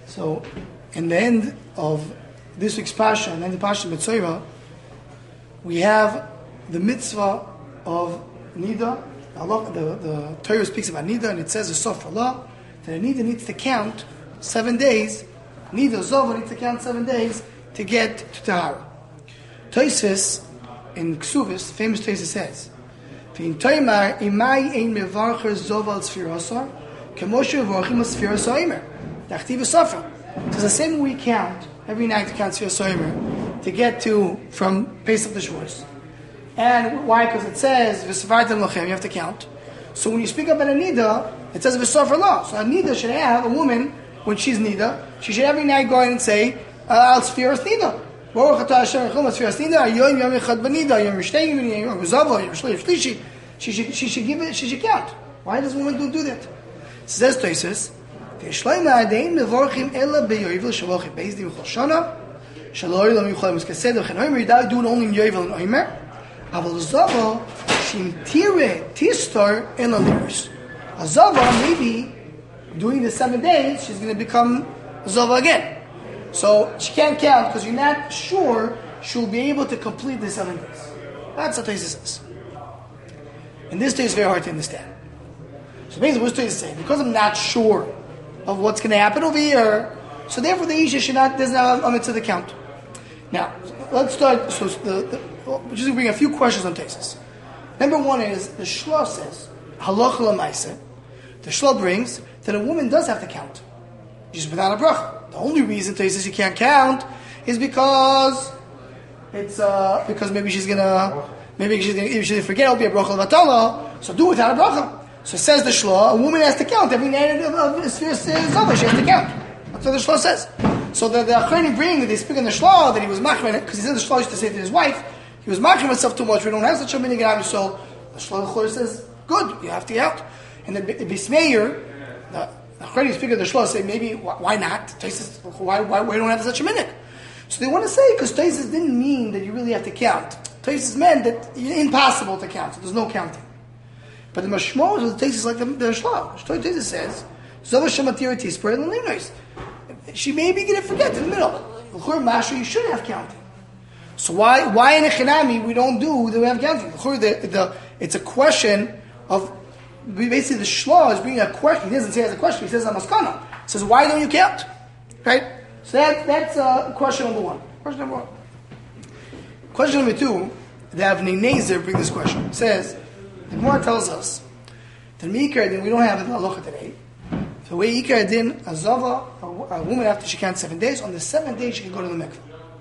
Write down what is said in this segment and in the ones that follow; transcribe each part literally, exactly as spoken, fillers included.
So, in the end of this week's Pasha, and then the Pasha B'Tzoyra, we have the mitzvah of Nida. Allah, the, the Torah speaks about Nida, and it says, Sof Allah, that a Nida needs to count seven days. Nida Zova needs to count seven days to get to Tahara. Tosfos in Ksuvis, famous Tosfos says, V'in Toymar imay ein mevarcher Zova al Sfirasar, kemoshe mevarchim al Sfirasar Eimer. Dachtiv Sofer. So the same we count every night to count Sfirasar Eimer to get to from Pesach to Shavuos. And why? Because it says V'savartem lochem, you have to count. So when you speak about a Nida, it says V'sofer law. So a Nida should have, a woman, when she's Nida, she should every night go in and say, Al Sfiras Nida. Baruch atah Hashem Echad Sfiras Nida, Yom Yom Echad B'Nida, Yom Rishtei Yom Zava, Yom Shliach Shlishi. She should, she should give it, she should count. Why does a woman do, do that? Says Tosfos, V'shloim ha'adein mevorchim ela be'yovel shalochim be'ezdim chol shana, shaloi lo micholim u'skased v'chen oimer, you do it only in yovel and oimer, aval zava shim tire tistar en aliris. A zava, maybe, doing the seven days, she's going to become a zava again. So she can't count because you're not sure she'll be able to complete the seven days. That's what Tosfos says. And this day is very hard to understand. So basically what Tosfos is saying, because I'm not sure of what's going to happen over here, so therefore the Isha should not, doesn't have a mitzvah to count. Now, let's start, so the, the, we're just going to bring a few questions on Tosfos. Number one is, the Shloh says, Halacha l'maaseh, the Shloh brings that a woman does have to count. Just without a bracha. The only reason Tosfos says you can't count is because it's, uh, because maybe she's going to, maybe she's going to, if she's going to forget, it'll be a bracha l'vatala, so do it without a bracha. So says the Shloh, a woman has to count every night of the sphere Zava, she has to count. That's what the Shloh says. So the, the Achronim bring that they speak in the Shloh that he was machmir, because he said the Shloh used to say to his wife, he was machmir himself too much, we don't have such a minhag in so the Shloh says, good, you have to count. And the, the Bismeir, the Achronim speak of the Shloh, say maybe, why not? Tosfos, why, why, why don't have such a minhag? So they want to say, because Tosfos didn't mean that you really have to count. Tosfos meant that it's impossible to count, so there's no counting. But the mashmos of the Tosfos is like the, the Shloh. The Tosfos says, Zova shematir tisper and limnois. She may be going to forget in the middle. L'chur masha, you should have counting. So why why in a chinami we don't do that we have counting? L'chur, the, the, it's a question of, basically the Shloh is bringing a question. He doesn't say it as a question, he says a maskana. He says, why don't you count? Right? So that, that's uh, question number one. Question number one. Question number two, the Avnei Nezer bring this question. It says, the Gemara tells us that Mikar Din, we don't have it in Halacha today. The way Ikar Din, a Zava, a woman after she counts seven days, on the seventh day she can go to the mikveh.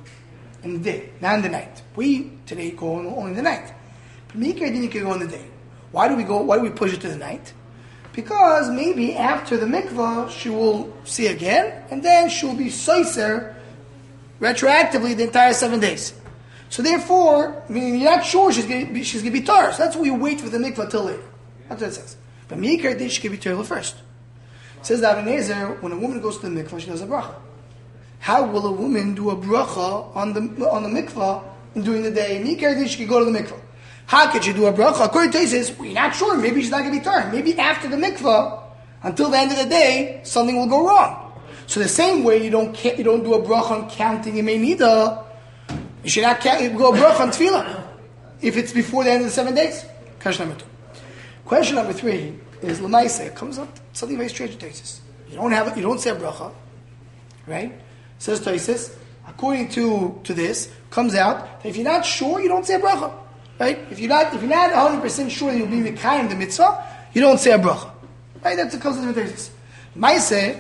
In the day, not in the night. We today go only in the night. But Mikar Din, you can go in the day. Why do we go? Why do we push it to the night? Because maybe after the mikveh she will see again, and then she will be soiser retroactively the entire seven days. So therefore, I mean, you're not sure she's going to be, she's going to be tar. So that's why we wait for the mikvah till later. That's what it says. But Mikar Din, she can be tar first. It says that Avnei Nezer, when a woman goes to the mikvah, she does a bracha. How will a woman do a bracha on the on the mikvah during the day? Mikar Din, she can go to the mikvah. How could she do a bracha? According to Tosfos, we're not sure. Maybe she's not going to be tar. Maybe after the mikvah, until the end of the day, something will go wrong. So the same way you don't you don't do a bracha on counting in Nida, you should not count, go a bracha on tefillah if it's before the end of the seven days. Question number two. Question number three is l'maaseh. It comes up something very strange to Tosfos. You don't have you don't say a bracha, right? Says Tosfos. According to, to this, comes out that if you're not sure, you don't say a bracha, right? If you're not if you're not one hundred percent sure that you'll be mekayim the mitzvah, you don't say a bracha, right? That's the concept of Tosfos. Maaseh.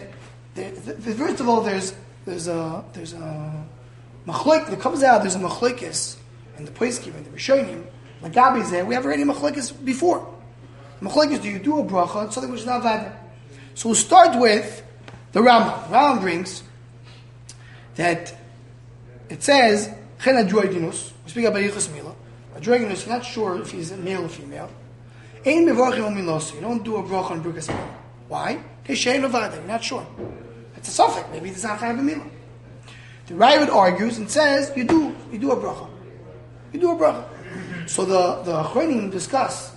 First of all, there's there's a there's a Machloik that comes out. There's a machlokes in the poskim and the rishonim. Like Gabi there, we have already machlokes before. Machlokes, do you do a bracha on something which is not valid? So we'll start with the Rambam. Rambam brings that it says chen adroidinus. We speak about yichus mila. Adroidinus, you're not sure if he's a male or female. Ein mevarchim on milosu. You don't do a bracha on brukas mila. Why? You're not sure. It's a suffix. Maybe it's not chayav b'mila. The Ravid argues and says you do you do a bracha. You do a bracha. So the the Achronim discuss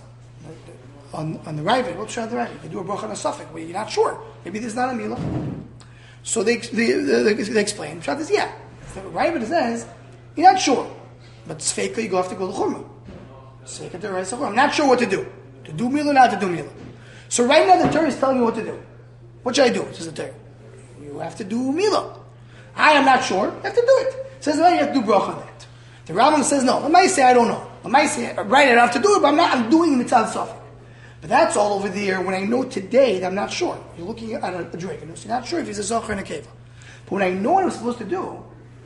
on on the Ravid. What's the Ravid? You do a bracha on a suffix, but you're not sure. Maybe there's not a mila. So they they, they, they explain. Pshat is yeah. The Ravid says you're not sure, but Sfeika you go have to go to Chumrah. Sfeika to Reis I'm not sure what to do. To do Mila, not to do Mila. So right now the Torah is telling you what to do. What should I do? Says the Torah. You have to do Mila. I am not sure. You have to do it. It says well, you have to do bracha on that. The Rambam says no. I might say I don't know. I might say right I don't have to do it, but I'm not. I'm doing mitzvah safek. But that's all over there when I know today that I'm not sure. You're looking at a, a drink and you're not sure if he's a zocher and a keva. But when I know what I'm supposed to do,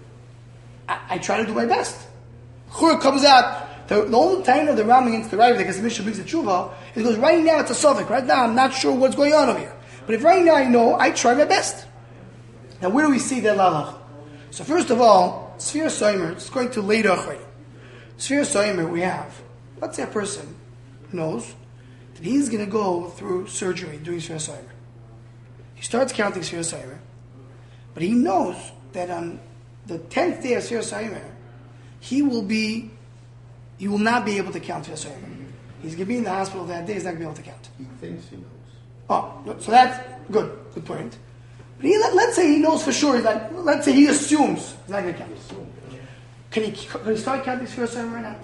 I, I try to do my best. Chur comes out. The, the only time of the Rambam against the Rav, because the Mishnah brings the tshuva, it goes right now it's a safek. Right now I'm not sure what's going on over here. But if right now I know, I try my best. Now where do we see that lalach? So first of all, Sfira Soimer, it's going to later Achray. Sfira Soimer we have, let's say a person knows that he's going to go through surgery doing Sfira Soimer. He starts counting Sfira Soimer, but he knows that on the tenth day of Sfira Soimer, he will be, he will not be able to count Sfira Soimer. He's going to be in the hospital that day, he's not going to be able to count. He thinks he knows. Oh, so that's good, good point. But he, let, let's say he knows for sure that, let's say he assumes he's not going to count. Can he, can he start counting Sfira Soimer or not?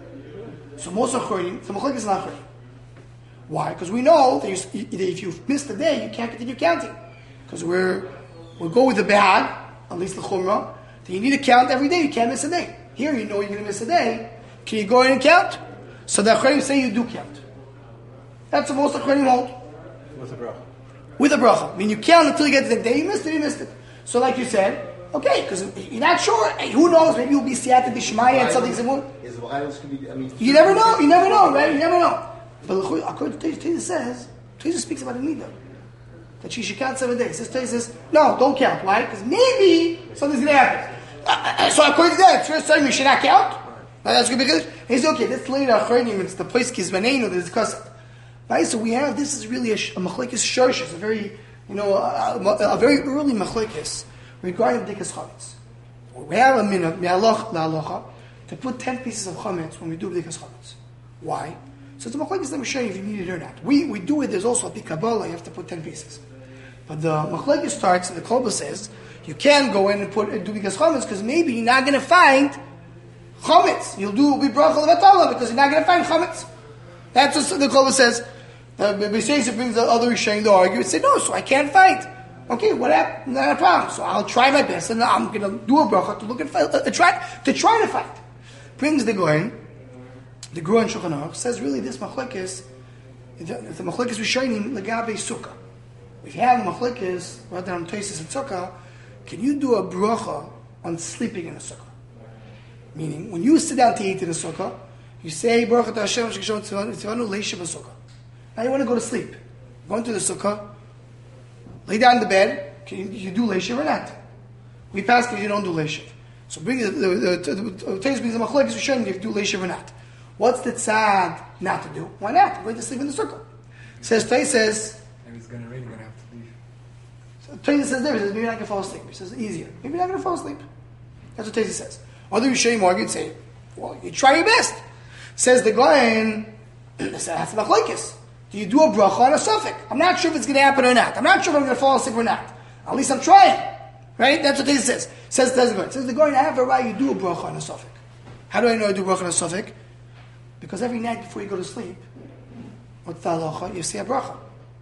So most of Chorim, the Machlokes is not Chorim. Why? Because we know that, you, that if you miss the day, you can't continue counting. Because we're, we'll go with the bad, at least the Chumrah, that you need to count every day, you can't miss a day. Here you know you're going to miss a day, can you go in and count? So the Chorim say you do count. That's the most of Chorim hold. With a bracha. With a bracha. I mean, you count until you get to the day you missed it, you missed it. So like you said, okay, because you're not sure. Hey, who knows? Maybe you'll be Siyata Dishmaya and something similar. Is violence could be, I mean, you never know. You never know, right? You never know. But according to Teza says, Teza speaks about a nida. That she should count seven days. This Teza says, no, don't count. Why? Because maybe something's going to happen. Uh, so according to that, first time you should not count. Uh, that's good because he says, okay, this later Achronim, it's the place Kizmaneinu, they discuss it. Right? So we have, this is really a, a machlekes shorsh, it's a very, you know, a, a, a very early machlekes regarding B'dikas Chametz. We have a minhag, me'aloch la'alocha, to put ten pieces of chametz when we do B'dikas Chametz. Why? So the machlekes let me show you if you need it or not. We we do it, there's also a big Kabbalah, you have to put ten pieces. But the machlekes starts, and the Kolba says, you can go in and put do B'dikas Chametz, because maybe you're not going to find chametz. You'll do B'bracha Levatala, because you're not going to find chametz. That's what the Kolba says. Uh, B'seis brings the other Rishonim to argue and say, no, so I can't find. Okay, what happened? Not a problem. So I'll try my best, and I'm going to do a bracha to look and find, uh, try to try to find. Brings the Goyen, the Gru and Shulchan Aruch says really this machlekes, the, the machlekes Rishonim legabe sukkah. If you have machlekes rather than Tosis and sukkah, can you do a bracha on sleeping in a sukkah? Meaning, when you sit down to eat in a sukkah, you say Baruch Atah Hashem Shekishon Tzivanu Leishav Sukkah. Now you want to go to sleep. Go into the sukkah, lay down in the bed. Can you, you do leishav or not? We pass because you don't do leishav. So bring the the the, the, the brings the machlekes Rishonim if you do leishav or not. What's the tzad not to do? Why not? I'm going to sleep in the sukkah. Says Tay says. Maybe it's going to rain. You're going to have to leave. So Tay says there. He says maybe you're not going to fall asleep. He says easier. Maybe you're not going to fall asleep. That's what Tay says. Other Rishonim argue and say, well, you try your best. Says the Goyen. That's the machlekes. Do you do a bracha on a suffix? I'm not sure if it's going to happen or not. I'm not sure if I'm going to fall asleep or not. At least I'm trying. Right? That's what this says. Says the Goyen. Says the Goyen, I have a right, you do a bracha on a suffix. How do I know I do a bracha on a suffix? Because every night before you go to sleep, what's the halacha? You say a bracha.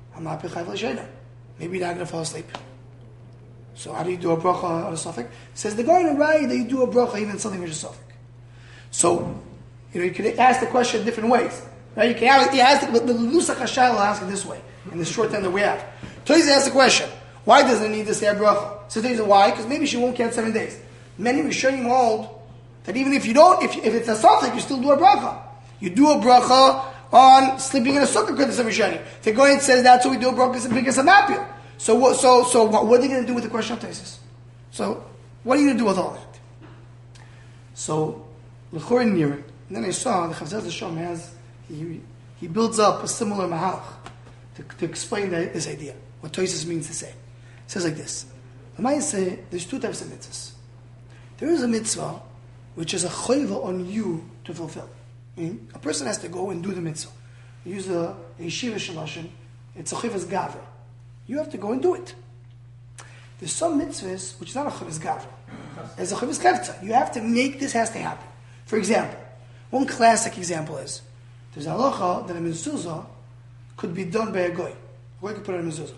Maybe you're not going to fall asleep. So how do you do a bracha on a suffix? Says the Goyen, a right that you do a bracha even something which is a suffix. So, you know, you can ask the question in different ways. Right? You can ask, you ask the Lusach Hashal will ask it this way, in the short time that we have. Toys asks the question, why does it need to say a bracha? So Toys why? Because maybe she won't count seven days. Many Rishonim hold that even if you don't, if, if it's a suffix, you still do a bracha. You do a bracha on sleeping in a sukkah because it's a Rishonim. The Goyen says that's what we do a bracha because of Mapil. So what, so, so what, what are they going to do with the question of Toys? So, what are you going to do with all that? So, L'chor near it. And then I saw the Chavzaz Hashem has He, he builds up a similar mahalach to, to explain the, this idea, what Tosis means to say. It says like this. The Maya say there's two types of mitzvahs. There is a mitzvah which is a chayva on you to fulfill. I mean, a person has to go and do the mitzvah. You use the, the yeshiva shalashim, it's a chayvas gavra. You have to go and do it. There's some mitzvahs which is not a chuvas gavra. It's a chuvas chefza. You have to make this has to happen. For example, one classic example is there's a halacha that a mezuzah could be done by a goy. A goy could put it in a mezuzah.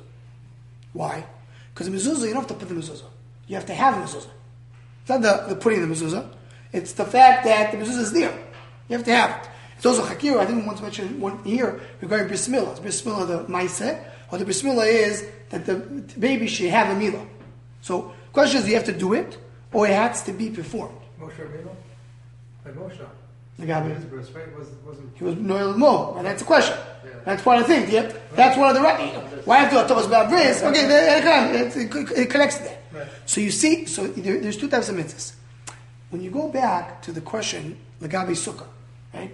Why? Because a mezuzah, you don't have to put the mezuzah. You have to have a mezuzah. It's not the, the putting in the mezuzah. It's the fact that the mezuzah is there. You have to have it. It's also chakira. I think we want to mention one here regarding bris milah. Bris milah, the maaseh, or the bris milah is that the baby should have a milah. So, the question is, do you have to do it, or it has to be performed? Moshe Rabbeinu? Like Moshe. The guy, His bris, right? Was, wasn't... he was noel mo, and that's the question. Yeah. That's part of the thing. Yeah? That's one of the right. Why have to tell us about bris? Okay, it, it, it connects to that. Right. So you see, so there, there's two types of mitzvahs. When you go back to the question, Lagabi Sukkah, right?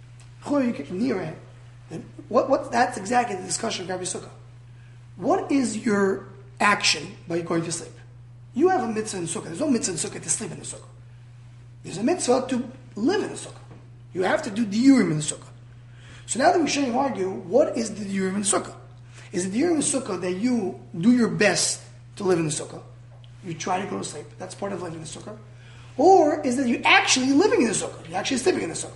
You can near it. What, what, that's exactly the discussion of Lagabi Sukkah. What is your action by going to sleep? You have a mitzvah in Sukkah. There's no mitzvah in Sukkah to sleep in the Sukkah. There's a mitzvah to live in the Sukkah. You have to do diurim in the Sukkah. So now that we're showing argue, what is the diurim in the Sukkah? Is the diurim in the Sukkah that you do your best to live in the Sukkah? You try to go to sleep. That's part of living in the Sukkah. Or is that you actually living in the Sukkah? You're actually sleeping in the Sukkah.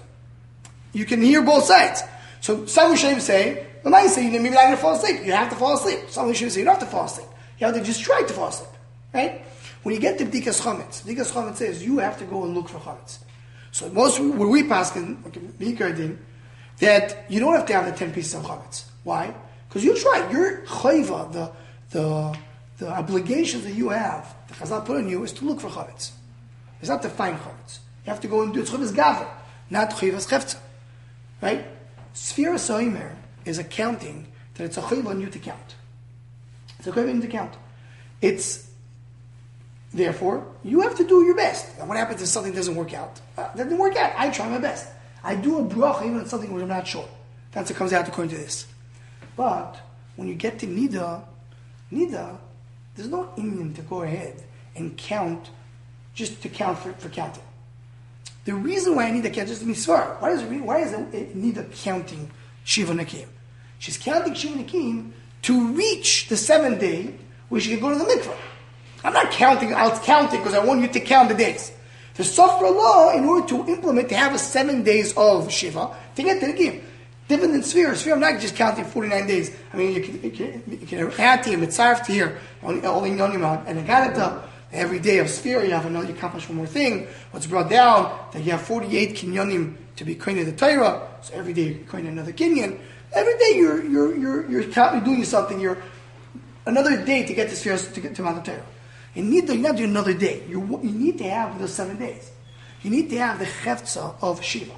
You can hear both sides. So some Rishonim say, well, I say you're maybe not going to fall asleep. You have to fall asleep. Some Rishonim say you don't have to fall asleep. You have to just try to fall asleep. Right? When you get to B'dikas Chometz, B'dikas Chometz says you have to go and look for Chometz. So most where we pass in okay, that you don't have to have the ten pieces of Chometz. Why? Because you try. Your chayva, the the the obligations that you have, the Chazal put on you, is to look for Chometz. It's not to find Chometz. You have to go and do it. It's Chayvas Gavra, not Chayvas Chefza. Right? Sfira Soimer is accounting that it's a chayva on you to count. It's a chayva on you to count. It's Therefore, you have to do your best. Now, what happens if something doesn't work out? Uh, that didn't work out. I try my best. I do a bracha even on something where I'm not sure. That's what comes out according to this. But when you get to nida, nida, there's no Indian to go ahead and count just to count for, for counting. The reason why I need to count is mitzvah. Why is it, why is it nida counting Shiva Nakim? She's counting Shiva Nakim to reach the seventh day where she can go to the mikvah. I'm not counting, I'll count it because I want you to count the days. The Sofra law, in order to implement, to have a seven days of Shiva, to get to the game. Different than Sphere. Sphere, I'm not just counting forty-nine days. I mean, you can, you can, you can add to him, it's sarf to here, only on your mouth, and Agadata, every day of Sphere, you have another, you accomplish one more thing. What's brought down, that you have forty-eight kinyonim to be koine the Torah, so every day you koine another kinyon. Every day you're, you're, you're, you're, you're doing something, you're, another day to get to Sphere, to get to Mount Torah. You need to, you not do another day. You, you need to have those seven days. You need to have the chefza of Shiva.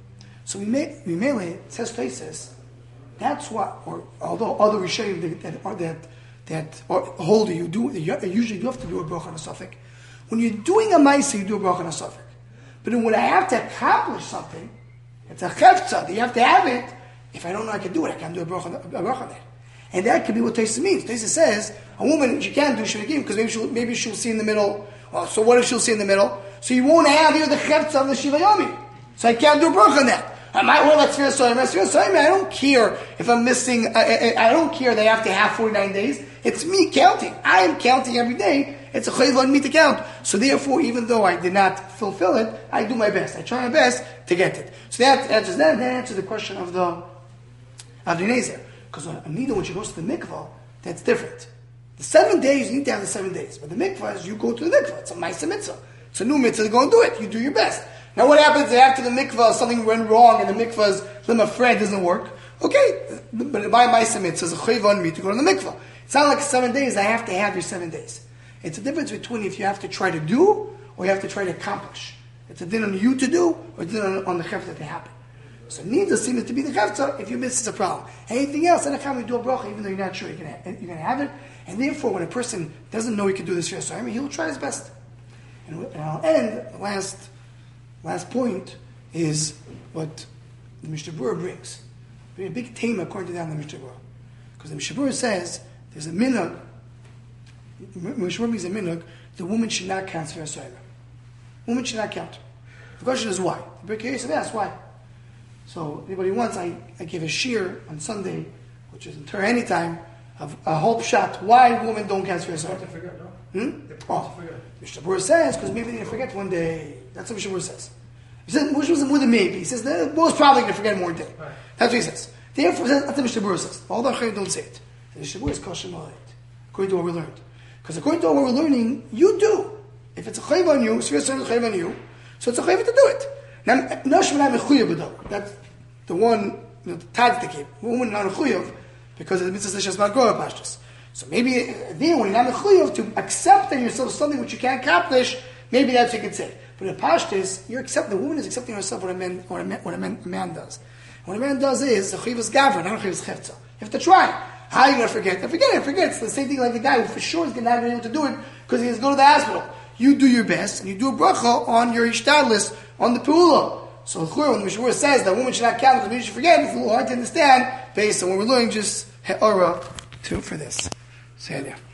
So we may, we may, it says places, that's what, or although other Rishonim that, that, that, that hold you do, you usually do have to do a bracha on a suffix. When you're doing a ma'aseh, you do a bracha on a suffix. But then when I have to accomplish something, it's a chefza, you have to have it. If I don't know I can do it, I can't do a bracha, a bracha on that. And that could be what Taisa means. Taisa says, a woman, she can't do Shemagim because maybe she'll, maybe she'll see in the middle. Well, so what if she'll see in the middle? So you won't have here the Chefza of the Shiva Yomi. So I can't do a bracha on that. I might well let Sfira Soyim. Sfira Soyim, I don't care if I'm missing, I, I, I don't care that I have to have forty-nine days. It's me counting. I am counting every day. It's a chayv on me to count. So therefore, even though I did not fulfill it, I do my best. I try my best to get it. So that answers that. That answers the question of the, of the Nezer. Because a nida, when she goes to the mikvah, that's different. The seven days, you need to have the seven days. But the mikvah is you go to the mikvah. It's a ma'aseh mitzvah. It's a new mitzvah to go and do it. You do your best. Now what happens if after the mikvah something went wrong and the mikvah's lima fred doesn't work? Okay, but by ma'aseh mitzvah, it's a chayv on me to go to the mikvah. It's not like seven days, I have to have your seven days. It's a difference between if you have to try to do or you have to try to accomplish. It's a din on you to do or a din on, on the chefza to happen. So neither seems to be the chefza. If you miss, it's a problem. Anything else, anytime you do a bracha, even though you're not sure you're going you're to have it. And therefore, when a person doesn't know he can do this for I mean, he'll try his best. And, and I'll end, the last, last point is what the Mishnah Berurah brings. A big tema according to that in the Mishnah Berurah. Because the Mishnah Berurah says, there's a minhag, Mishnah Berurah brings a minhag, the woman should not count for a woman should not count. The question is why? The Berurah curious and asks why. So anybody wants, I, I give a shir on Sunday, which is in Torah anytime, a, a whole shot. Why women don't cancel They Yisrael? to forget, no? Hmm? They to Oh, forget. Mishnah Berurah says because maybe they're gonna forget one day. That's what Mishnah Berurah says. He says which was more than maybe. He says they're most probably gonna forget one day. Right. That's what he says. Therefore, that's what Mishnah Berurah says. All the Chayim don't say it. And Mishnah Berurah is kosher according to what we learned. Because according to what we're learning, you do. If it's a chayv on you, so it's a chayv on you, so it's a chayv to do it. Now, Nashman have a chuyav b'dor. That's the one, you know, the tag to keep. Woman not a chuyav because of the mitzvah says about growing pashtus. So maybe there, when you're not a chuyav, to accept in yourself something which you can't accomplish, maybe that's what you could say. But in pashtus, you're accepting. The woman is accepting herself what a man, what a man, what a man, a man does. What a man does is a chayv is gavra, not a chayv is chefza. You have to try. How are you going to forget? I forget it, forget. It's the same thing like the guy who for sure is going to not be able to do it because he has to go to the hospital. You do your best and you do a bracha on your ishtadlis, on the pu'ula. So when the Mishnah says that woman should not count because we should forget, it's a little hard to understand based on what we're learning, just he'ara to for this. Say it there.